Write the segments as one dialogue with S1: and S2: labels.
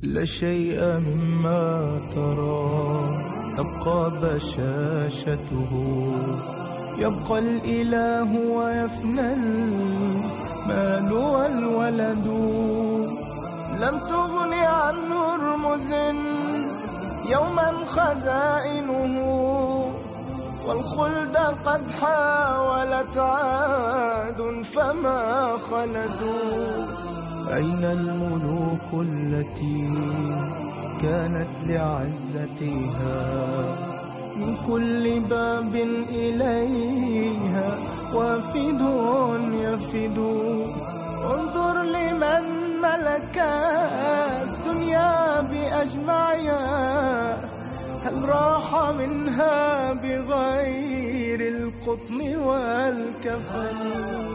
S1: لا شيء مما ترى تبقى بشاشته، يبقى الإله ويفنى المال والولد. لم تغن عن هرمز يوما خزائنه، والخلد قد حاولت عاد فما خلدوا. أين الملوك التي كانت لعزتها من كل باب إليها وافد يفد؟ انظر لمن ملك الدنيا بأجمعها، هل راح منها بغير القطن والكفن؟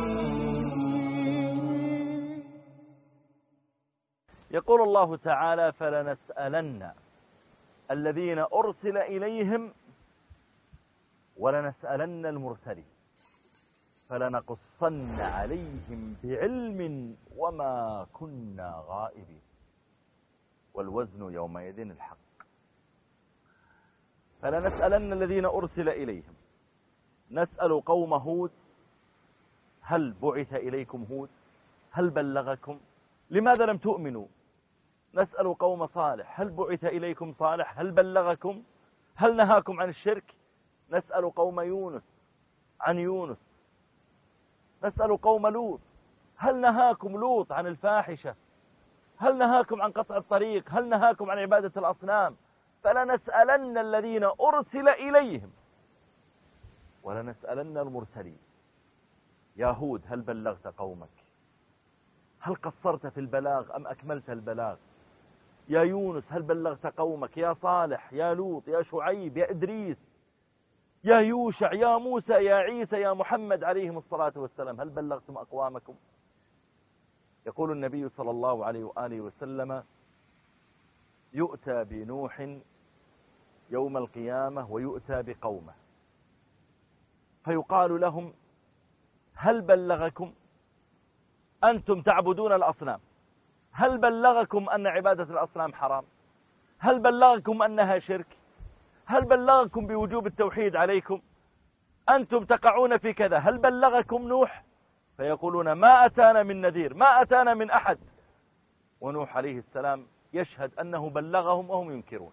S2: يقول الله تعالى: فلنسألن الذين أرسل إليهم ولنسألن المرسلين فلنقصن عليهم بعلم وما كنا غائبين والوزن يومئذ الحق. فلنسألن الذين أرسل إليهم، نسأل قوم هود: هل بعث إليكم هود؟ هل بلغكم؟ لماذا لم تؤمنوا؟ نسأل قوم صالح: هل بعث إليكم صالح؟ هل بلغكم؟ هل نهاكم عن الشرك؟ نسأل قوم يونس عن يونس. نسأل قوم لوط: هل نهاكم لوط عن الفاحشة؟ هل نهاكم عن قطع الطريق؟ هل نهاكم عن عبادة الأصنام؟ فلنسألن الذين أرسل إليهم ولنسألن المرسلين. يا هود هل بلغت قومك؟ هل قصرت في البلاغ أم أكملت البلاغ؟ يا يونس هل بلغت قومك؟ يا صالح، يا لوط، يا شعيب، يا إدريس، يا يوشع، يا موسى، يا عيسى، يا محمد عليهم الصلاة والسلام، هل بلغتم أقوامكم؟ يقول النبي صلى الله عليه وآله وسلم: يؤتى بنوح يوم القيامة ويؤتى بقومه فيقال لهم: هل بلغكم؟ أنتم تعبدون الأصنام، هل بلغكم أن عبادة الأصنام حرام؟ هل بلغكم أنها شرك؟ هل بلغكم بوجوب التوحيد عليكم؟ أنتم تقعون في كذا، هل بلغكم نوح؟ فيقولون: ما أتانا من نذير، ما أتانا من أحد. ونوح عليه السلام يشهد أنه بلغهم وهم ينكرون.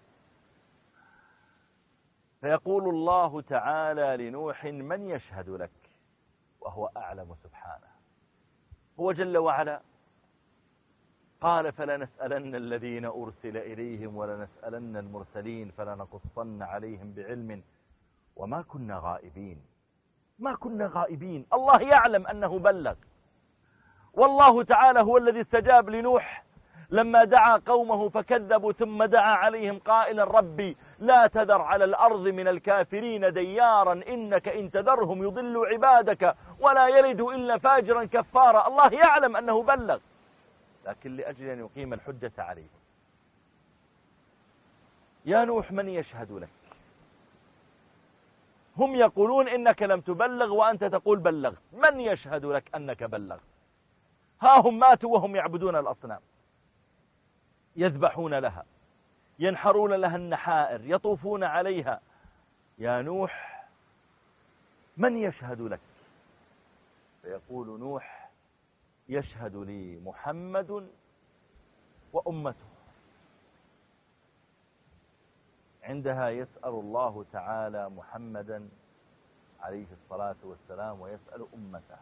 S2: فيقول الله تعالى لنوح: من يشهد لك؟ وهو أعلم سبحانه. هو جل وعلا قال: فلنسألن الذين أرسل إليهم ولنسألن المرسلين فلنقصن عليهم بعلم وما كنا غائبين. ما كنا غائبين، الله يعلم أنه بلغ. والله تعالى هو الذي استجاب لنوح لما دعا قومه فكذبوا، ثم دعا عليهم قائلا: ربي لا تذر على الأرض من الكافرين ديارا إنك إن تذرهم يضلوا عبادك ولا يلدوا إلا فاجرا كفارا. الله يعلم أنه بلغ، لكن لأجل أن يقيم الحجة عليه. يا نوح من يشهد لك؟ هم يقولون إنك لم تبلغ وأنت تقول بلغت. من يشهد لك أنك بلغت؟ ها هم ماتوا وهم يعبدون الأصنام، يذبحون لها، ينحرون لها النحائر، يطوفون عليها. يا نوح من يشهد لك؟ فيقول نوح: يشهد لي محمد وأمته. عندها يسأل الله تعالى محمدا عليه الصلاة والسلام ويسأل أمته،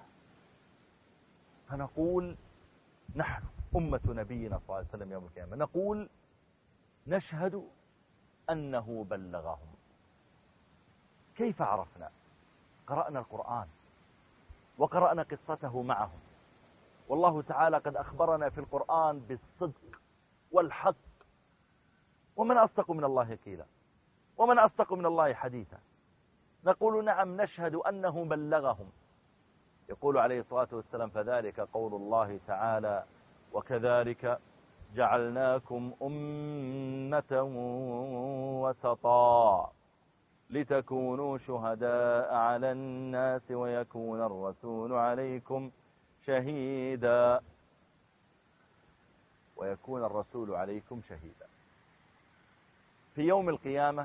S2: فنقول نحن أمة نبينا صلى الله عليه وسلم يوم القيامة نقول نشهد أنه بلغهم. كيف عرفنا؟ قرأنا القرآن وقرأنا قصته معهم، والله تعالى قد أخبرنا في القرآن بالصدق والحق. ومن أصدق من الله قيلا، ومن أصدق من الله حديثا. نقول نعم نشهد أنه بلغهم. يقول عليه الصلاة والسلام: فذلك قول الله تعالى: وكذلك جعلناكم أمة وسطا لتكونوا شهداء على الناس ويكون الرسول عليكم شهيدا. ويكون الرسول عليكم شهيدا. في يوم القيامة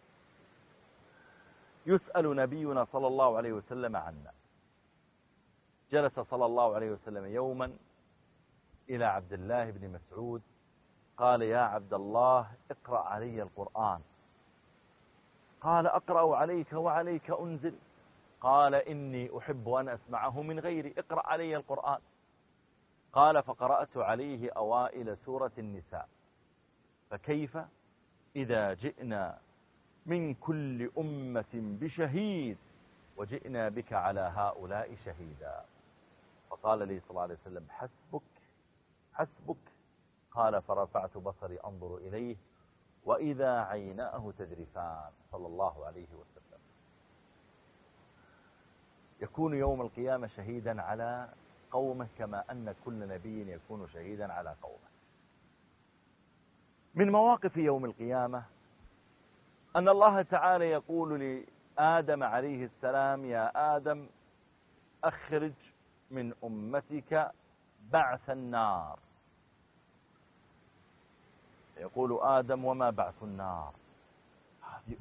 S2: يسأل نبينا صلى الله عليه وسلم عنا. جلس صلى الله عليه وسلم يوما إلى عبد الله بن مسعود قال: يا عبد الله اقرأ علي القرآن. قال: أقرأ عليك وعليك أنزل؟ قال: إني أحب أن أسمعه من غيري، اقرأ علي القرآن. قال: فقرأت عليه أوائل سورة النساء: فكيف إذا جئنا من كل أمة بشهيد وجئنا بك على هؤلاء شهيدا. فقال لي صلى الله عليه وسلم: حسبك حسبك. قال: فرفعت بصري أنظر إليه وإذا عيناه تذرفان، صلى الله عليه وسلم. يكون يوم القيامة شهيدا على قومه كما أن كل نبي يكون شهيدا على قومه. من مواقف يوم القيامة أن الله تعالى يقول لآدم عليه السلام: يا آدم أخرج من أمتك بعث النار. يقول آدم: وما بعث النار؟ هذه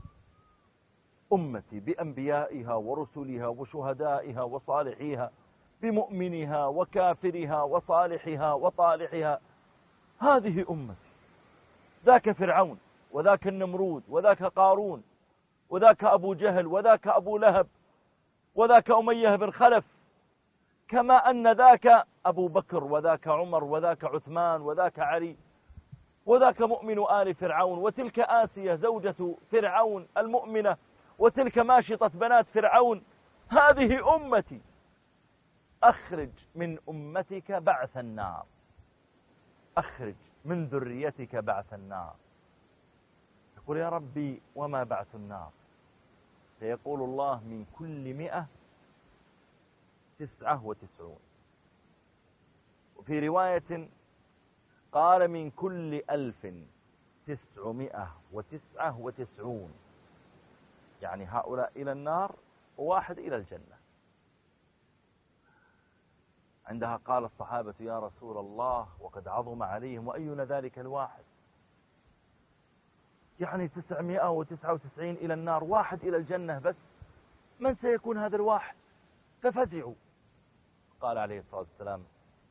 S2: أمتي بأنبيائها ورسلها وشهدائها وصالحيها، بمؤمنها وكافرها وصالحها وطالحها، هذه أمتي. ذاك فرعون وذاك النمرود وذاك قارون وذاك أبو جهل وذاك أبو لهب وذاك أمية بن خلف، كما أن ذاك أبو بكر وذاك عمر وذاك عثمان وذاك علي وذاك مؤمن آل فرعون، وتلك آسية زوجة فرعون المؤمنة، وتلك ماشطة بنات فرعون. هذه أمتي، أخرج من أمتك بعث النار، أخرج من ذريتك بعث النار. يقول: يا ربي وما بعث النار؟ فيقول الله: من كل 199. وفي رواية قال: من كل 1999، يعني هؤلاء إلى النار وواحد إلى الجنة. عندها قال الصحابة: يا رسول الله وقد عظم عليهم، وأينا ذلك الواحد؟ يعني 999 إلى النار، واحد إلى الجنة بس، من سيكون هذا الواحد؟ ففزعوا. قال عليه الصلاة والسلام: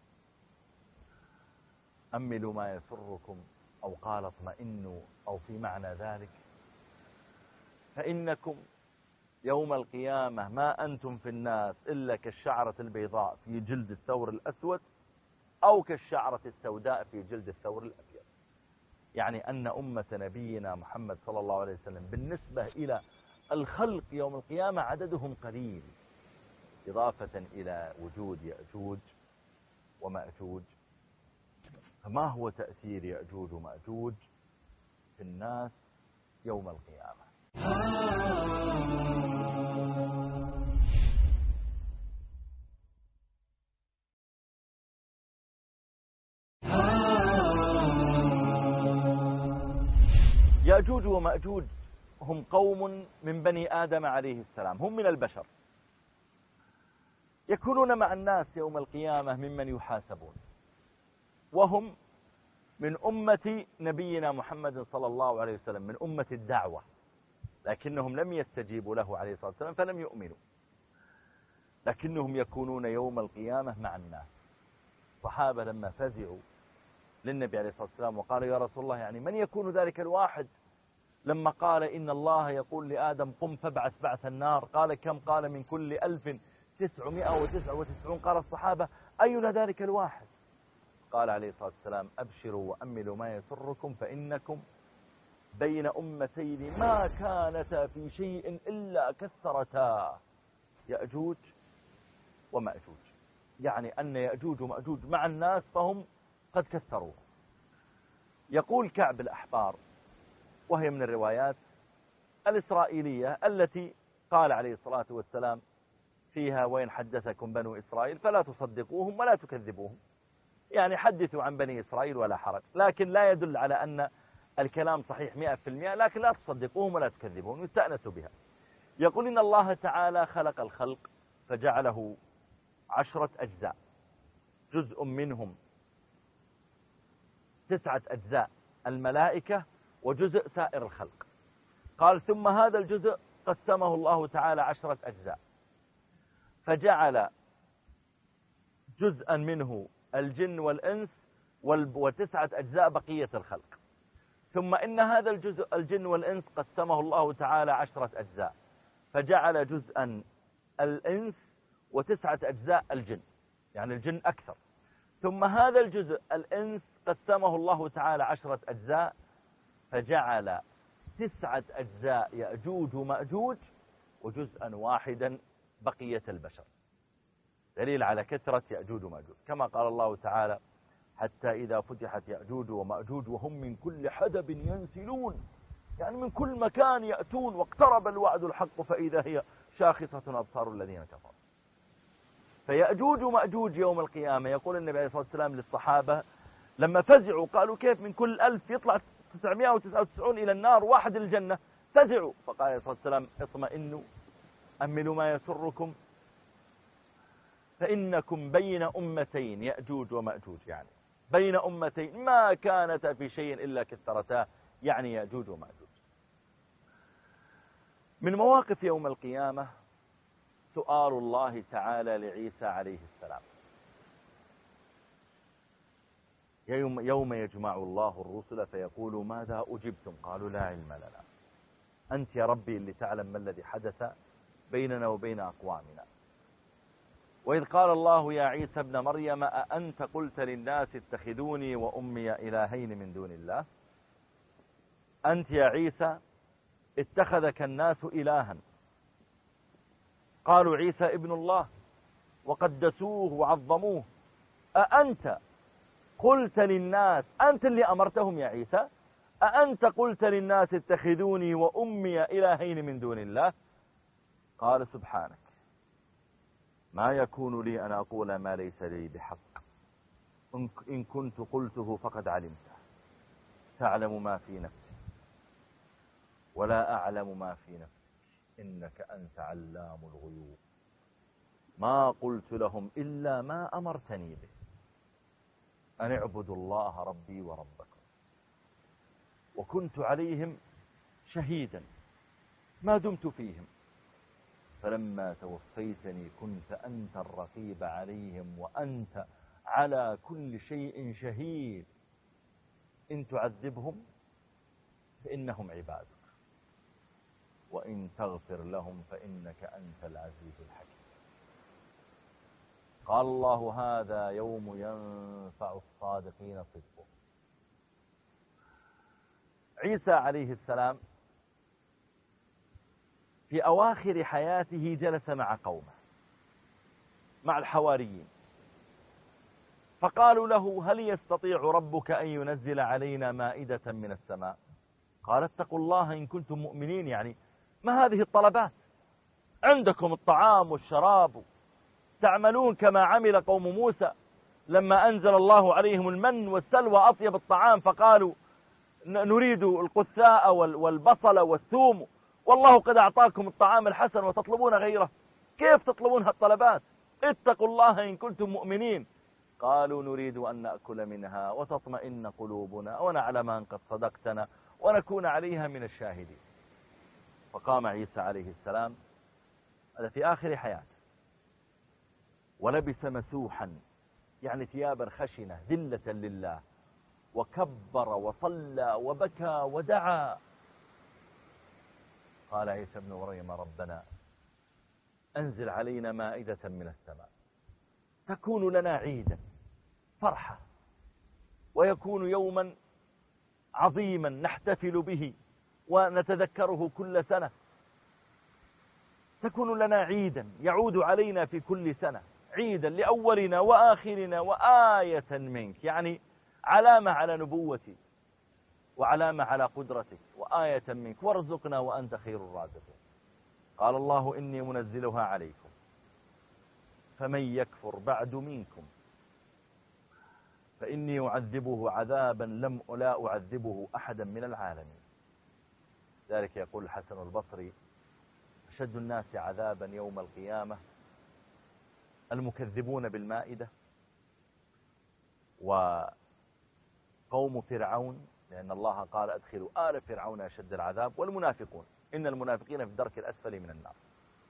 S2: أملوا ما يسركم، أو قال اطمئنوا، أو في معنى ذلك، فإنكم يوم القيامة ما أنتم في الناس إلا كالشعرة البيضاء في جلد الثور الأسود، أو كالشعرة السوداء في جلد الثور الأبيض. يعني أن أمة نبينا محمد صلى الله عليه وسلم بالنسبة إلى الخلق يوم القيامة عددهم قليل، إضافة إلى وجود يأجوج ومأجوج. فما هو تأثير يأجوج ومأجوج في الناس يوم القيامة؟ يأجوج ومأجوج هم قوم من بني آدم عليه السلام، هم من البشر، يكونون مع الناس يوم القيامة ممن يحاسبون، وهم من أمة نبينا محمد صلى الله عليه وسلم، من أمة الدعوة، لكنهم لم يستجيبوا له عليه الصلاة والسلام فلم يؤمنوا، لكنهم يكونون يوم القيامة مع الناس. الصحابة لما فزعوا للنبي عليه الصلاة والسلام وقالوا: يا رسول الله، يعني من يكون ذلك الواحد؟ لما قال: إن الله يقول لآدم قم فابعث بعث النار، قال: كم؟ قال: من كل 1999. قال الصحابة: أينا ذلك الواحد؟ قال عليه الصلاة والسلام: أبشروا وأملوا ما يسركم، فإنكم بين أمتين ما كانتا في شيء إلا كثرتا يأجوج ومأجوج. يعني أن يأجوج ومأجوج مع الناس فهم قد كثروا. يقول كعب الأحبار، وهي من الروايات الإسرائيلية التي قال عليه الصلاة والسلام فيها: وإن حدثكم بنو إسرائيل فلا تصدقوهم ولا تكذبوهم. يعني حدثوا عن بني إسرائيل ولا حرج، لكن لا يدل على أن الكلام صحيح 100%، لكن لا تصدقوهم ولا تكذبوهم، يستأنسوا بها. يقول: إن الله تعالى خلق الخلق فجعله 10 أجزاء، جزء منهم 9 أجزاء الملائكة وجزء سائر الخلق. قال ثم هذا الجزء قسمه الله تعالى 10 أجزاء، فجعل جزءا منه الجن والإنس و9 أجزاء بقية الخلق. ثم إن هذا الجزء الجن والإنس قسمه الله تعالى 10 أجزاء، فجعل جزءا الإنس و9 أجزاء الجن، يعني الجن أكثر. ثم هذا الجزء الإنس قسمه الله تعالى 10 أجزاء، فجعل 9 أجزاء يأجوج ومأجوج وجزءا واحدا بقية البشر، دليل على كثرة يأجوج ومأجوج. كما قال الله تعالى حتى إذا فتحت يأجوج ومأجوج وهم من كل حدب ينسلون، يعني من كل مكان يأتون، واقترب الوعد الحق فإذا هي شاخصة أبصار الذين كفروا. فيأجوج ومأجوج يوم القيامة، يقول النبي عليه الصلاة والسلام للصحابة لما فزعوا قالوا كيف من كل 1000 يطلع 999 إلى النار، واحد الجنة؟ فزعوا. فقال عليه الصلاة والسلام اطمئنوا أملوا ما يسركم فإنكم بين أمتين يأجوج ومأجوج، يعني بين أمتين ما كانتا في شيء إلا كثرتا، يعني يأجوج ومأجوج. من مواقف يوم القيامة سؤال الله تعالى لعيسى عليه السلام يوم يجمع الله الرسل فيقول ماذا أجبتم؟ قالوا لا علم لنا، أنت يا ربي اللي تعلم ما الذي حدث بيننا وبين أقوامنا. وإذ قال الله يا عيسى ابن مريم أأنت قلت للناس اتخذوني وأمي إلهين من دون الله؟ أنت يا عيسى اتخذك الناس إلها، قالوا عيسى ابن الله وقدسوه وعظموه، أأنت قلت للناس، أنت اللي أمرتهم يا عيسى، أأنت قلت للناس اتخذوني وأمي إلهين من دون الله؟ قال سبحانك ما يكون لي أن أقول ما ليس لي بحق، إن كنت قلته فقد علمته، تعلم ما في نفسي ولا أعلم ما في نفسك إنك أنت علام الغيوب، ما قلت لهم إلا ما أمرتني به أن اعبدوا الله ربي وربكم، وكنت عليهم شهيدا ما دمت فيهم، فلما توفيتني كنت أنت الرقيب عليهم وأنت على كل شيء شهيد، إن تعذبهم فإنهم عبادك وإن تغفر لهم فإنك أنت العزيز الحكيم. قال الله هذا يوم ينفع الصادقين صدقهم. عيسى عليه السلام في أواخر حياته جلس مع قومه مع الحواريين، فقالوا له هل يستطيع ربك أن ينزل علينا مائدة من السماء؟ قال اتقوا الله إن كنتم مؤمنين، يعني ما هذه الطلبات؟ عندكم الطعام والشراب، تعملون كما عمل قوم موسى لما أنزل الله عليهم المن والسلوى أطيب الطعام، فقالوا نريد القثاء والبصل والثوم، والله قد أعطاكم الطعام الحسن وتطلبون غيره، كيف تطلبون هالطلبات؟ اتقوا الله إن كنتم مؤمنين. قالوا نريد أن نأكل منها وتطمئن قلوبنا ونعلم أن قد صدقتنا ونكون عليها من الشاهدين. فقام عيسى عليه السلام هذا في آخر حياته ولبس مسوحا، يعني ثيابا خشنة ذلة لله، وكبر وصلى وبكى ودعا. قال عيسى ابن مريم ربنا أنزل علينا مائدة من السماء تكون لنا عيدا فرحة، ويكون يوما عظيما نحتفل به ونتذكره كل سنة، تكون لنا عيدا يعود علينا في كل سنة، عيدا لأولنا وآخرنا وآية منك، يعني علامة على نبوتي وعلامة على قدرتك وآية منك، وارزقنا وأنت خير الرازقين. قال الله إني منزلها عليكم فمن يكفر بعد منكم فإني أعذبه عذابا لا أعذبه أحدا من العالمين. ذلك يقول الحسن البصري أشد الناس عذابا يوم القيامة المكذبون بالمائدة قوم فرعون، لأن الله قال أدخلوا آل فرعون أشد العذاب، والمنافقون إن المنافقين في الدرك الأسفل من النار.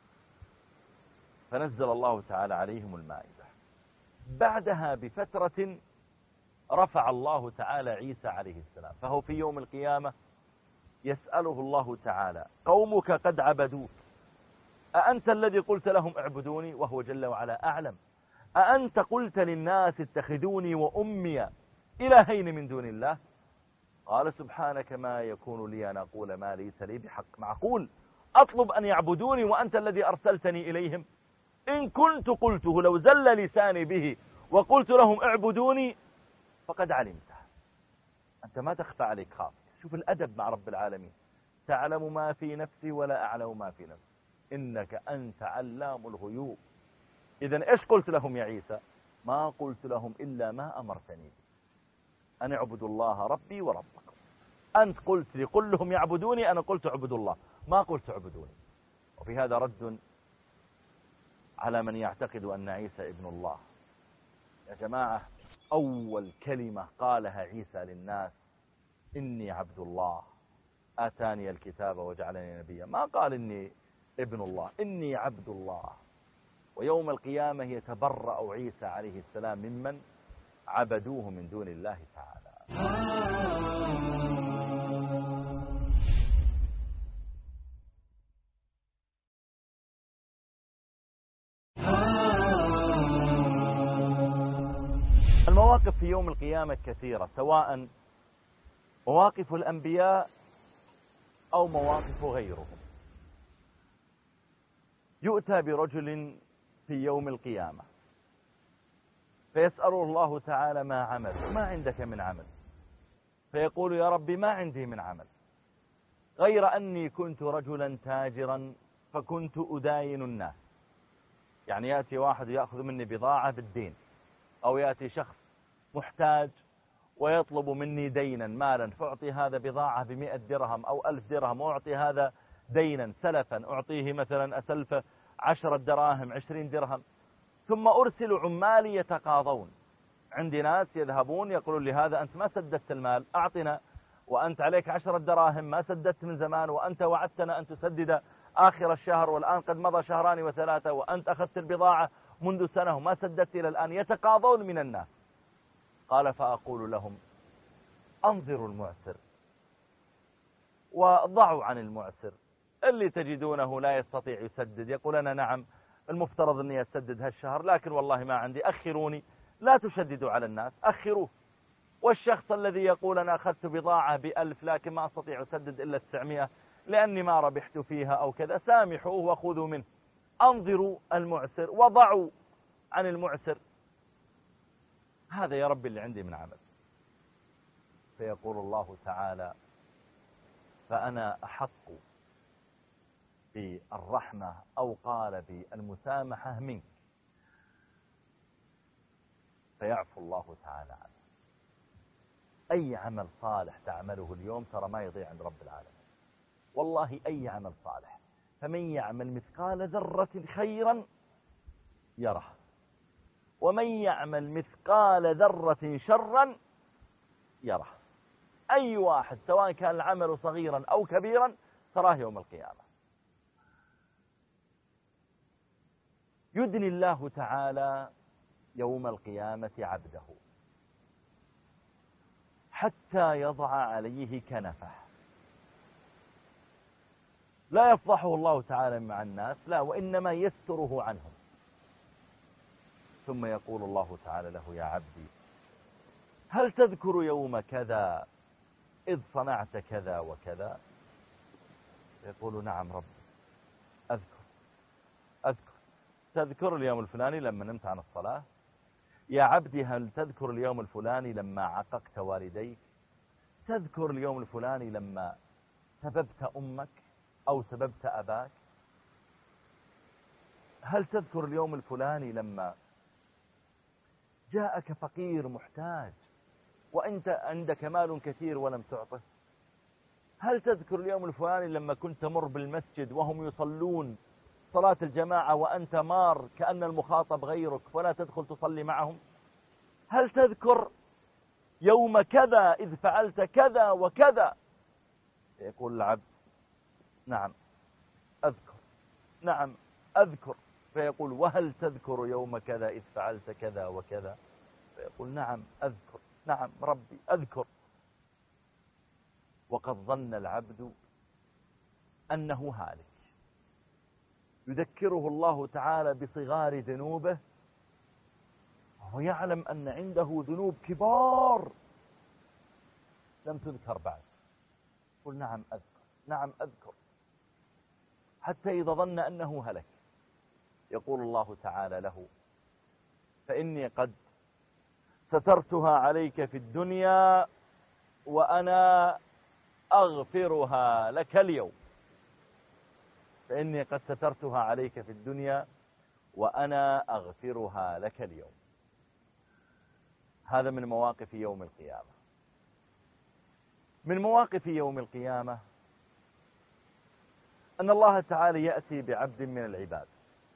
S2: فنزل الله تعالى عليهم المائدة. بعدها بفترة رفع الله تعالى عيسى عليه السلام، فهو في يوم القيامة يسأله الله تعالى: قومك قد عبدوك، أأنت الذي قلت لهم اعبدوني؟ وهو جل وعلا أعلم. أأنت قلت للناس اتخذوني وأمي إلهين من دون الله؟ قال: سبحانك ما يكون لي أن أقول ما ليس لي بحق. معقول أطلب أن يعبدوني وأنت الذي أرسلتني إليهم؟ إن كنت قلته لو زل لساني به وقلت لهم اعبدوني فقد علمته. أنت ما تخفى عليك خاف. شوف الأدب مع رب العالمين: تعلم ما في نفسي ولا أعلم ما في نفسي إنك أنت علام الغيوب. إذن إيش قلت لهم يا عيسى؟ ما قلت لهم إلا ما أمرتني به، أن اعبدوا الله ربي وربكم. أنت قلت لي قل لهم يعبدوني، أنا قلت اعبدوا الله، ما قلت اعبدوني. وفي هذا رد على من يعتقد أن عيسى ابن الله. يا جماعة، أول كلمة قالها عيسى للناس: إني عبد الله آتاني الكتاب وجعلني نبيا. ما قال إني ابن الله، إني عبد الله. ويوم القيامة يتبرأ عيسى عليه السلام ممن عبدوه من دون الله تعالى. المواقف في يوم القيامة كثيرة، سواء مواقف الأنبياء أو مواقف غيرهم. يؤتى برجل في يوم القيامة فيسأله الله تعالى: ما عمل؟ ما عندك من عمل؟ فيقول: يا ربي ما عندي من عمل غير أني كنت رجلا تاجرا فكنت أداين الناس. يعني يأتي واحد يأخذ مني بضاعة بالدين، أو يأتي شخص محتاج ويطلب مني دينا مالا، فأعطي هذا بضاعة ب100 درهم أو 1000 درهم، وأعطي هذا دينا سلفا، أعطيه مثلا أسلفه 10 دراهم 20 درهم، ثم أرسل عمالي يتقاضون. عندي ناس يذهبون يقولون لهذا: أنت ما سددت المال، أعطنا، وأنت عليك 10 دراهم ما سددت من زمان، وأنت وعدتنا أن تسدد آخر الشهر، والآن قد مضى 2 و3، وأنت أخذت البضاعة منذ سنة وما سددت إلى الآن. يتقاضون من الناس. قال: فأقول لهم: أنظروا المعسر وضعوا عن المعسر. اللي تجدونه لا يستطيع يسدد يقول: أنا نعم المفترض أني أسدد هالشهر، لكن والله ما عندي، أخروني. لا تشددوا على الناس، أخروه. والشخص الذي يقول: أنا أخذت بضاعة ب1000 لكن ما أستطيع أسدد إلا 900 لأني ما ربحت فيها أو كذا، سامحوه وخذوا منه. أنظروا المعسر وضعوا عن المعسر. هذا يا رب اللي عندي من عمل. فيقول الله تعالى: فأنا أحق بالرحمة أو قال بالمسامحة منك. فيعفو الله تعالى عنه. أي عمل صالح تعمله اليوم ترى ما يضيع عند رب العالمين، والله أي عمل صالح. فمن يعمل مثقال ذرة خيرا يره، ومن يعمل مثقال ذرة شرا يره. أي واحد سواء كان العمل صغيرا أو كبيرا تراه يوم القيامة. يدني الله تعالى يوم القيامة عبده حتى يضع عليه كنفه. لا يفضحه الله تعالى مع الناس، لا، وإنما يستره عنهم. ثم يقول الله تعالى له: يا عبدي هل تذكر يوم كذا إذ صنعت كذا وكذا؟ يقول: نعم رب، أذكر. تذكر اليوم الفلاني لما نمت عن الصلاة؟ يا عبدي هل تذكر اليوم الفلاني لما عققت والديك؟ تذكر اليوم الفلاني لما سببت أمك أو سببت أباك؟ هل تذكر اليوم الفلاني لما جاءك فقير محتاج وأنت عندك مال كثير ولم تعطه؟ هل تذكر اليوم الفلاني لما كنت تمر بالمسجد وهم يصلون صلاة الجماعة وأنت مار كأن المخاطب غيرك ولا تدخل تصلي معهم؟ هل تذكر يوم كذا إذ فعلت كذا وكذا. يقول العبد نعم أذكر، نعم أذكر. فيقول وهل تذكر يوم كذا إذ فعلت كذا وكذا؟ فيقول نعم أذكر، نعم ربي أذكر. وقد ظن العبد أنه هالك، يذكره الله تعالى بصغار ذنوبه وهو يعلم أن عنده ذنوب كبار لم تذكر بعد. يقول نعم أذكر، نعم أذكر، حتى إذا ظن أنه هلك يقول الله تعالى له فإني قد سترتها عليك في الدنيا وأنا أغفرها لك اليوم. فإني قد سترتها عليك في الدنيا وأنا أغفرها لك اليوم. هذا من مواقف يوم القيامة. من مواقف يوم القيامة أن الله تعالى يأتي بعبد من العباد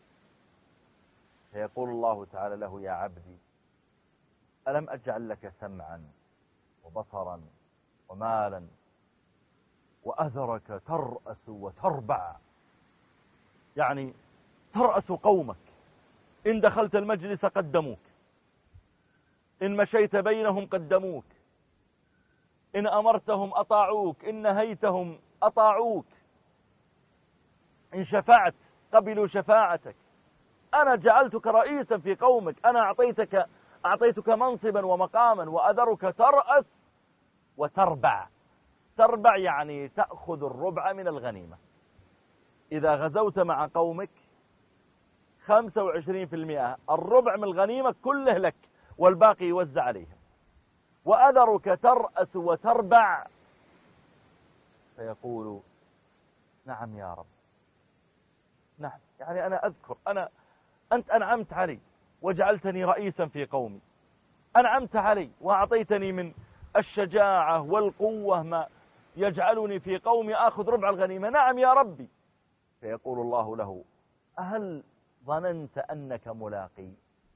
S2: فيقول الله تعالى له يا عبدي ألم أجعل لك سمعا وبصرا ومالا وأذرك ترأس وتربع، يعني ترأس قومك، إن دخلت المجلس قدموك، إن مشيت بينهم قدموك، إن أمرتهم أطاعوك، إن نهيتهم أطاعوك، إن شفعت قبلوا شفاعتك. أنا جعلتك رئيسا في قومك، أنا أعطيتك منصبا ومقاما، وأذرك ترأس وتربع. تربع يعني تأخذ الربع من الغنيمة. إذا غزوت مع قومك 25% الربع من الغنيمة كله لك والباقي يوزع عليهم. وأذرك ترأس وتربع فيقول نعم يا رب، نعم، يعني أنا أذكر أنت أنعمت علي وجعلتني رئيسا في قومي، أنعمت علي وأعطيتني من الشجاعة والقوة ما يجعلني في قومي آخذ ربع الغنيمة. نعم يا ربي. فيقول الله له هل ظننت أنك ملاقي؟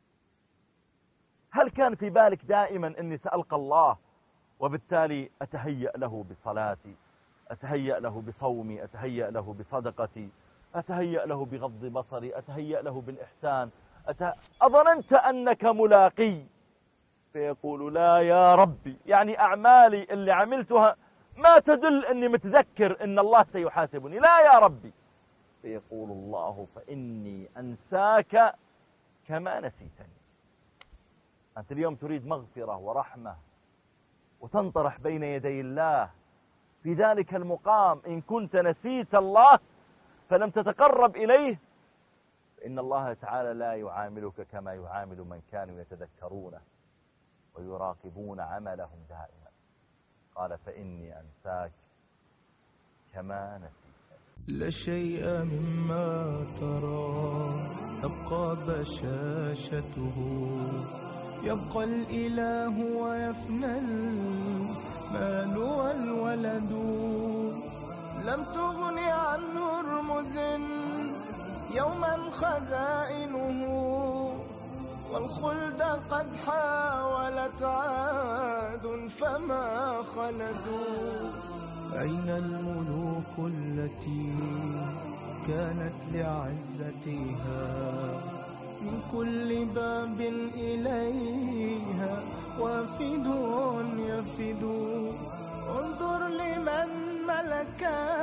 S2: هل كان في بالك دائما أني سألقى الله وبالتالي أتهيأ له بصلاتي، أتهيأ له بصومي، أتهيأ له بصدقتي، أتهيأ له بغض بصري، أتهيأ له بالإحسان، أظننت أنك ملاقي؟ فيقول لا يا ربي، يعني أعمالي اللي عملتها ما تدل أني متذكر أن الله سيحاسبني، لا يا ربي. فيقول الله فإني أنساك كما نسيتني. أنت اليوم تريد مغفرة ورحمة وتنطرح بين يدي الله في ذلك المقام. إن كنت نسيت الله فلم تتقرب إليه فإن الله تعالى لا يعاملك كما يعامل من كانوا يتذكرونه ويراقبون عملهم دائما. قال فإني أنساك كما نسيت.
S1: لا شيء مما ترى تبقى بشاشته، يبقى الإله ويفنى المال والولد. لم تغن عنه رمز يوما خزائنه، والخلد قد حاولت عاد فما خلدوا. أين الملوك التي كانت لعزتها من كل باب إليها وافد يفد؟ انظر لمن ملك